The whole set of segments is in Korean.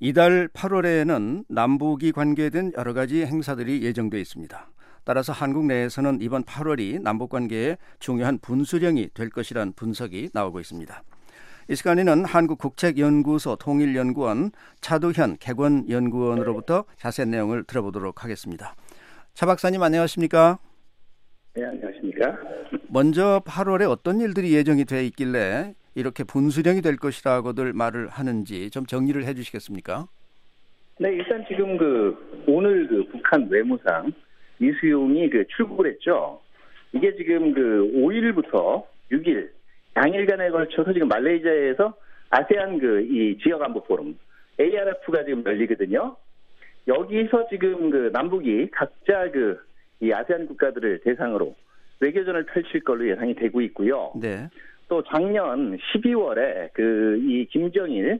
이달 8월에는 남북이 관계된 여러 가지 행사들이 예정돼 있습니다. 따라서 한국 내에서는 이번 8월이 남북관계의 중요한 분수령이 될 것이란 분석이 나오고 있습니다. 이 시간에는 한국국책연구소 통일연구원 차두현 객원연구원으로부터 자세한 내용을 들어보도록 하겠습니다. 차 박사님 안녕하십니까? 네, 안녕하십니까? 먼저 8월에 어떤 일들이 예정이 돼 있길래 이렇게 분수령이 될 것이라고들 말을 하는지 좀 정리를 해 주시겠습니까? 네, 일단 지금 오늘 북한 외무상 이수용이 출국을 했죠. 이게 지금 5일부터 6일 양일간에 걸쳐서 지금 말레이시아에서 아세안 이 지역 안보 포럼 ARF가 지금 열리거든요. 여기서 지금 남북이 각자 이 아세안 국가들을 대상으로 외교전을 펼칠 걸로 예상이 되고 있고요. 네. 또 작년 12월에 이 김정일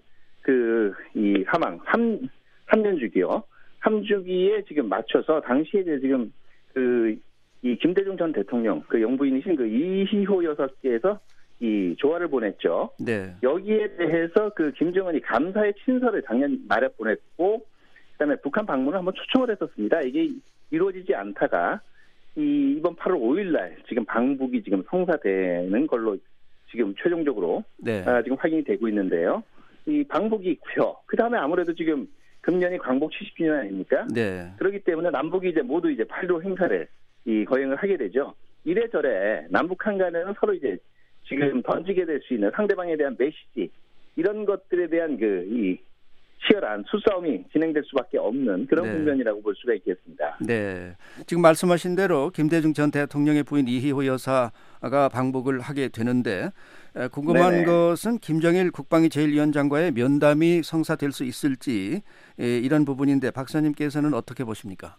이 사망 3년주기요. 3주기에 지금 맞춰서 당시에 지금 이 김대중 전 대통령 영부인이신 이희호 여사께서 이 조화를 보냈죠. 네. 여기에 대해서 김정은이 감사의 친서를 작년 말에 보냈고, 그다음에 북한 방문을 한번 초청을 했었습니다. 이게 이루어지지 않다가 이번 8월 5일날 지금 방북이 지금 성사되는 걸로 지금 최종적으로 네. 지금 확인이 되고 있는데요. 이 방북이 있고요. 그 다음에 아무래도 지금 금년이 광복 70주년 아닙니까? 네. 그렇기 때문에 남북이 모두 8.15 행사를 거행을 하게 되죠. 이래저래 남북한 간에는 서로 지금 던지게 될 수 있는 상대방에 대한 메시지 이런 것들에 대한 이 치열한 수싸움이 진행될 수밖에 없는 그런 네. 국면이라고 볼 수가 있겠습니다. 네, 지금 말씀하신 대로 김대중 전 대통령의 부인 이희호 여사가 방북을 하게 되는데 궁금한 네네. 것은 김정일 국방위 제1위원장과의 면담이 성사될 수 있을지 이런 부분인데 박사님께서는 어떻게 보십니까?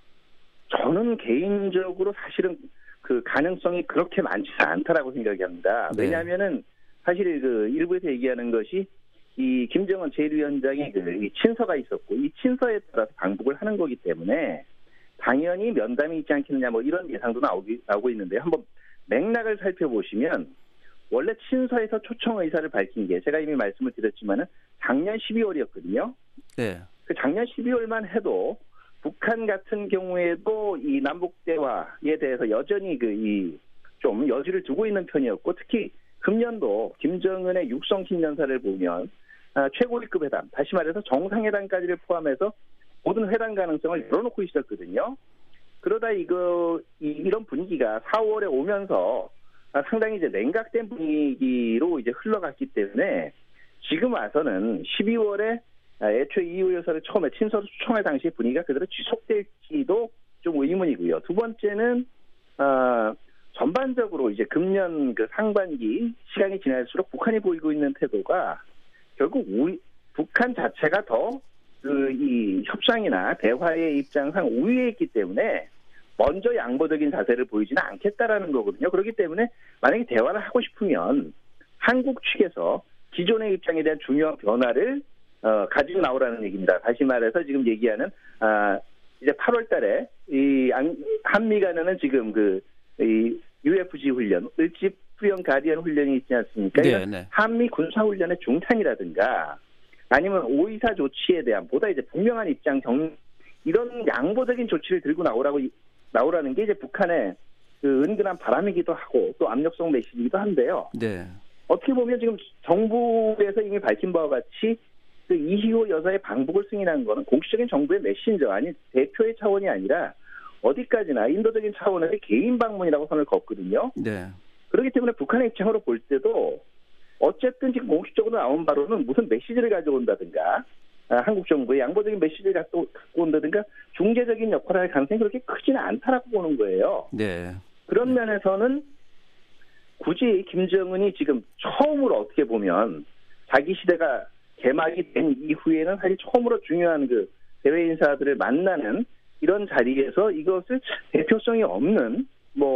저는 개인적으로 사실은 가능성이 그렇게 많지 않다라고 생각이 합니다. 네. 왜냐하면은 사실 일부에서 얘기하는 것이 이 김정은 제1위원장의 이 친서가 있었고 이 친서에 따라서 방북을 하는 거기 때문에 당연히 면담이 있지 않겠느냐 이런 예상도 나오고 있는데 한번 맥락을 살펴보시면 원래 친서에서 초청 의사를 밝힌 게 제가 이미 말씀을 드렸지만은 작년 12월이었거든요. 네. 작년 12월만 해도 북한 같은 경우에도 이 남북 대화에 대해서 여전히 좀 여지를 두고 있는 편이었고 특히 금년도 김정은의 육성 신년사를 보면 최고위급 회담, 다시 말해서 정상회담까지를 포함해서 모든 회담 가능성을 열어놓고 있었거든요. 그러다 이런 분위기가 4월에 오면서 상당히 냉각된 분위기로 흘러갔기 때문에 지금 와서는 12월에 애초에 이희호 여사를 처음에 친서로 초청할 당시의 분위기가 그대로 지속될지도 좀 의문이고요. 두 번째는 전반적으로 금년 상반기 시간이 지날수록 북한이 보이고 있는 태도가 결국 북한 자체가 더 이 협상이나 대화의 입장상 우위에 있기 때문에 먼저 양보적인 자세를 보이지는 않겠다라는 거거든요. 그렇기 때문에 만약에 대화를 하고 싶으면 한국 측에서 기존의 입장에 대한 중요한 변화를 가지고 나오라는 얘기입니다. 다시 말해서 지금 얘기하는 이제 8월달에 이 한미 간에는 지금 이 UFG 훈련, 을지프형 가디언 훈련이 있지 않습니까? 네, 네. 한미 군사 훈련의 중단이라든가 아니면 524 조치에 대한 보다 분명한 입장 이런 양보적인 조치를 들고 나오라는 게 북한의 은근한 바람이기도 하고 또 압력성 메시지이기도 한데요. 네. 어떻게 보면 지금 정부에서 이미 밝힌 바와 같이 이희호 여사의 방북을 승인한 거는 공식적인 정부의 메신저 아닌 대표의 차원이 아니라 어디까지나 인도적인 차원의 개인 방문이라고 선을 걷거든요. 네. 그렇기 때문에 북한의 입장으로 볼 때도 어쨌든 지금 공식적으로 나온 바로는 무슨 메시지를 가져온다든가 한국 정부의 양보적인 메시지를 갖고 온다든가 중재적인 역할을 할 가능성이 그렇게 크지는 않다라고 보는 거예요. 네. 그런 면에서는 굳이 김정은이 지금 처음으로 어떻게 보면 자기 시대가 개막이 된 이후에는 사실 처음으로 중요한 대외 인사들을 만나는 이런 자리에서 이것을 대표성이 없는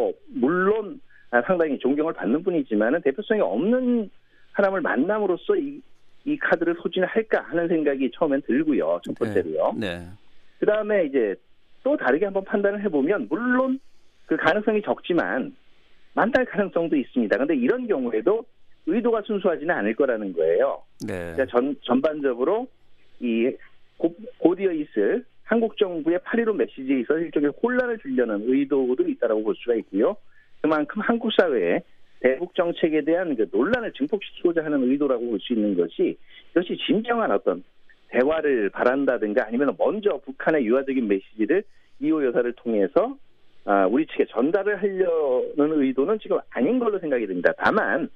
물론 상당히 존경을 받는 분이지만은 대표성이 없는 사람을 만남으로써 이 카드를 소진할까 하는 생각이 처음엔 들고요. 첫 번째로요. 네. 그다음에 또 다르게 한번 판단을 해보면 물론 가능성이 적지만 만날 가능성도 있습니다. 그런데 이런 경우에도 의도가 순수하지는 않을 거라는 거예요. 네. 그러니까 전반적으로 이 곧이어 있을 한국 정부의 8.15 메시지에 있어서 일종의 혼란을 주려는 의도도 있다고 볼 수가 있고요. 그만큼 한국 사회에 대북 정책에 대한 그 논란을 증폭시키고자 하는 의도라고 볼 수 있는 것이 이것이 진정한 어떤 대화를 바란다든가 아니면 먼저 북한의 유화적인 메시지를 이호 여사를 통해서 우리 측에 전달을 하려는 의도는 지금 아닌 걸로 생각이 듭니다. 다만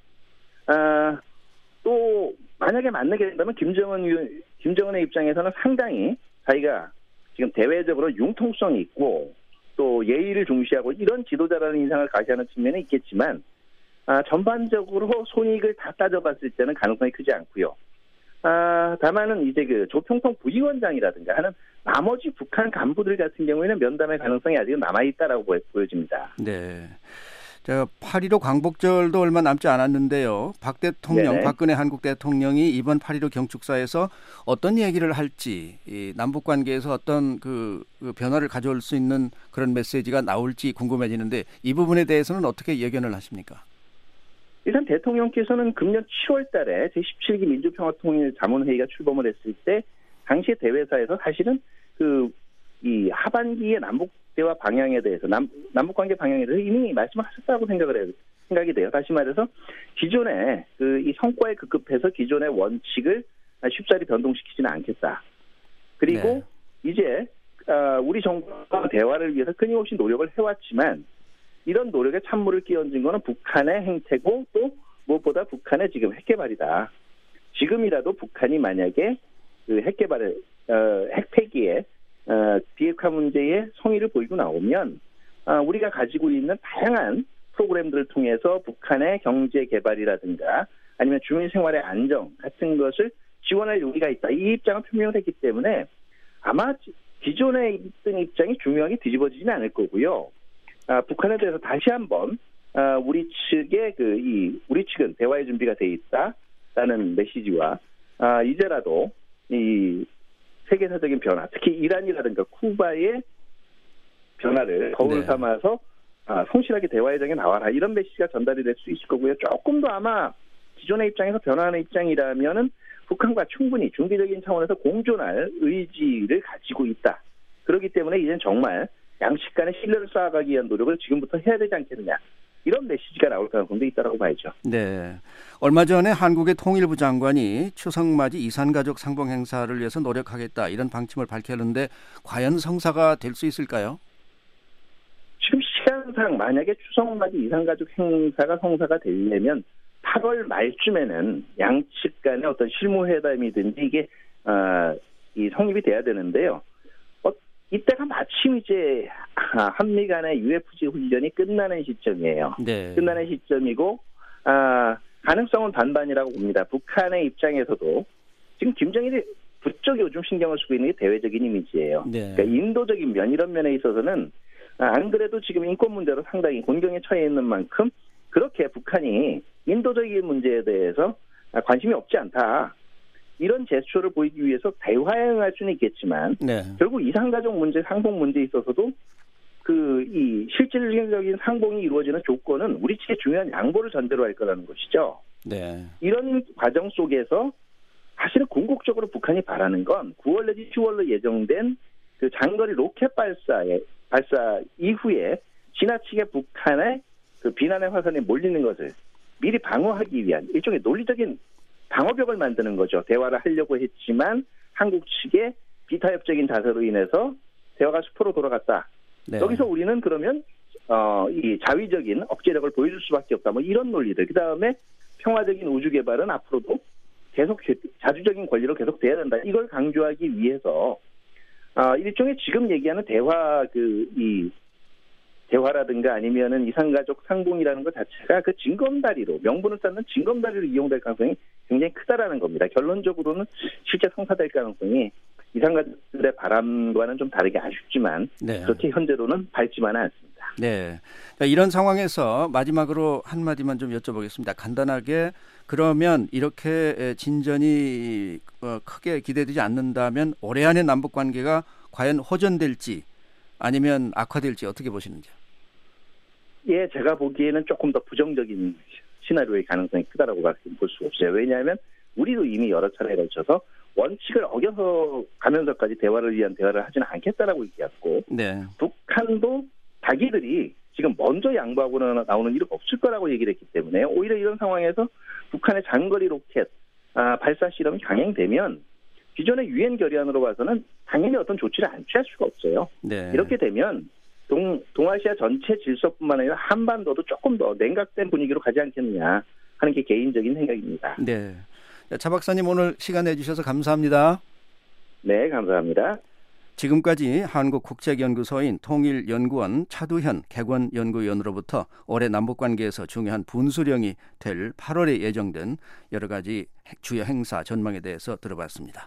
또 만약에 만나게 된다면 김정은의 입장에서는 상당히 자기가 지금 대외적으로 융통성이 있고 또 예의를 중시하고 이런 지도자라는 인상을 가시하는 측면이 있겠지만 전반적으로 손익을 다 따져봤을 때는 가능성이 크지 않고요. 다만은 이제 그 조평통 부위원장이라든가 하는 나머지 북한 간부들 같은 경우에는 면담의 가능성이 아직은 남아있다라고 보여집니다. 네. 8.15 광복절도 얼마 남지 않았는데요. 박 대통령, 네네. 박근혜 한국 대통령이 이번 8.15 경축사에서 어떤 얘기를 할지, 이 남북 관계에서 어떤 그 변화를 가져올 수 있는 그런 메시지가 나올지 궁금해지는데 이 부분에 대해서는 어떻게 예견을 하십니까? 일단 대통령께서는 금년 7월 달에 제17기 민주평화통일자문회의가 출범을 했을 때 당시 대회사에서 사실은 이 하반기의 남북 대화 방향에 대해서 남북 관계 방향에 대해서 이미 말씀을 하셨다고 생각이 돼요. 다시 말해서 기존의 이 성과에 급급해서 기존의 원칙을 쉽사리 변동시키지는 않겠다. 그리고 이제 우리 정부가 대화를 위해서 끊임없이 노력을 해왔지만 이런 노력에 찬물을 끼얹은 것은 북한의 행태고 또 무엇보다 북한의 지금 핵개발이다. 지금이라도 북한이 만약에 그 핵개발을 핵폐기에 비핵화 문제에 성의를 보이고 나오면 우리가 가지고 있는 다양한 프로그램들을 통해서 북한의 경제 개발이라든가 아니면 주민 생활의 안정 같은 것을 지원할 용의가 있다. 이 입장을 표명을 했기 때문에 아마 기존에 있던 입장이 중요하게 뒤집어지지는 않을 거고요. 북한에 대해서 다시 한번 우리 측은 대화의 준비가 돼 있다라는 메시지와 이제라도 이 세계사적인 변화, 특히 이란이라든가 쿠바의 변화를 거울 삼아서 성실하게 대화의 장에 나와라 이런 메시지가 전달이 될 수 있을 거고요. 조금 더 아마 기존의 입장에서 변화하는 입장이라면은 북한과 충분히 중기적인 차원에서 공존할 의지를 가지고 있다. 그렇기 때문에 이제는 정말 양측 간의 신뢰를 쌓아가기 위한 노력을 지금부터 해야 되지 않겠느냐. 이런 메시지가 나올 가능성도 있다고 봐야죠. 네. 얼마 전에 한국의 통일부 장관이 추석맞이 이산가족 상봉 행사를 위해서 노력하겠다 이런 방침을 밝혔는데 과연 성사가 될 수 있을까요? 지금 시간상 만약에 추석맞이 이산가족 행사가 성사가 되려면 8월 말쯤에는 양측 간의 어떤 실무회담이든지 이게 이 성립이 돼야 되는데요. 이때가 마침 이제 한미 간의 UFC 훈련이 끝나는 시점이에요. 네. 끝나는 시점이고 가능성은 반반이라고 봅니다. 북한의 입장에서도 지금 김정일이 부쩍 요즘 신경을 쓰고 있는 게 대외적인 이미지예요. 네. 그러니까 인도적인 면 이런 면에 있어서는 안 그래도 지금 인권 문제로 상당히 곤경에 처해 있는 만큼 그렇게 북한이 인도적인 문제에 대해서 관심이 없지 않다. 이런 제스처를 보이기 위해서 대화에 응할 수는 있겠지만 결국 이산가족 문제, 상봉 문제에 있어서도 이 실질적인 상봉이 이루어지는 조건은 우리 측의 중요한 양보를 전제로 할 거라는 것이죠. 네. 이런 과정 속에서 사실은 궁극적으로 북한이 바라는 건 9월 내지 10월로 예정된 그 장거리 로켓 발사 이후에 지나치게 북한의 그 비난의 화살이 몰리는 것을 미리 방어하기 위한 일종의 논리적인 방어벽을 만드는 거죠. 대화를 하려고 했지만 한국 측의 비타협적인 자세로 인해서 대화가 수포로 돌아갔다. 네. 여기서 우리는 그러면 이 자위적인 억제력을 보여줄 수밖에 없다. 뭐 이런 논리들. 그다음에 평화적인 우주 개발은 앞으로도 계속 자주적인 권리로 계속 돼야 된다. 이걸 강조하기 위해서 일종의 지금 얘기하는 대화라든가 아니면은 이산가족 상봉이라는 것 자체가 그 징검다리로 명분을 쌓는 징검다리로 이용될 가능성이 굉장히 크다라는 겁니다. 결론적으로는 실제 성사될 가능성이 이산가족들의 바람과는 좀 다르게 아쉽지만 그렇게 현재로는 밝지만은 않습니다. 네. 이런 상황에서 마지막으로 한마디만 좀 여쭤보겠습니다. 간단하게 그러면 이렇게 진전이 크게 기대되지 않는다면 올해 안에 남북 관계가 과연 호전될지 아니면 악화될지 어떻게 보시는지요? 예, 제가 보기에는 조금 더 부정적인 시나리오의 가능성이 크다라고 볼 수 없어요. 왜냐하면 우리도 이미 여러 차례에 걸쳐서 원칙을 어겨서 가면서까지 대화를 위한 대화를 하지는 않겠다라고 얘기했고 네. 북한도 자기들이 지금 먼저 양보하거나 나오는 일은 없을 거라고 얘기를 했기 때문에 오히려 이런 상황에서 북한의 장거리 로켓 발사 실험이 강행되면 기존의 유엔 결의안으로 봐서는 당연히 어떤 조치를 안 취할 수가 없어요. 네. 이렇게 되면 동아시아 전체 질서뿐만 아니라 한반도도 조금 더 냉각된 분위기로 가지 않겠느냐 하는 게 개인적인 생각입니다. 네. 차 박사님 오늘 시간 내주셔서 감사합니다. 네, 감사합니다. 지금까지 한국국책연구소인 통일연구원 차두현 객원연구위원으로부터 올해 남북관계에서 중요한 분수령이 될 8월에 예정된 여러 가지 주요 행사 전망에 대해서 들어봤습니다.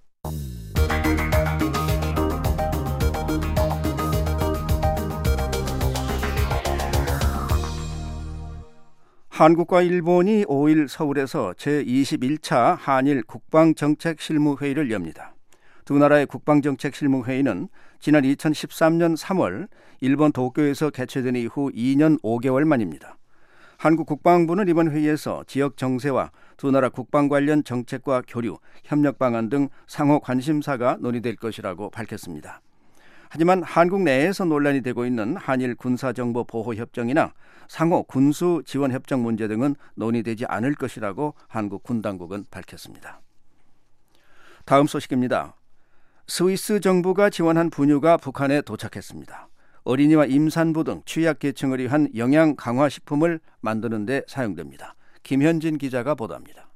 한국과 일본이 5일 서울에서 제21차 한일 국방정책실무회의를 엽니다. 두 나라의 국방정책실무회의는 지난 2013년 3월 일본 도쿄에서 개최된 이후 2년 5개월 만입니다. 한국 국방부는 이번 회의에서 지역 정세와 두 나라 국방 관련 정책과 교류, 협력 방안 등 상호 관심사가 논의될 것이라고 밝혔습니다. 하지만 한국 내에서 논란이 되고 있는 한일 군사정보 보호 협정이나 상호 군수 지원 협정 문제 등은 논의되지 않을 것이라고 한국 군 당국은 밝혔습니다. 다음 소식입니다. 스위스 정부가 지원한 분유가 북한에 도착했습니다. 어린이와 임산부 등 취약계층을 위한 영양 강화 식품을 만드는 데 사용됩니다. 김현진 기자가 보도합니다.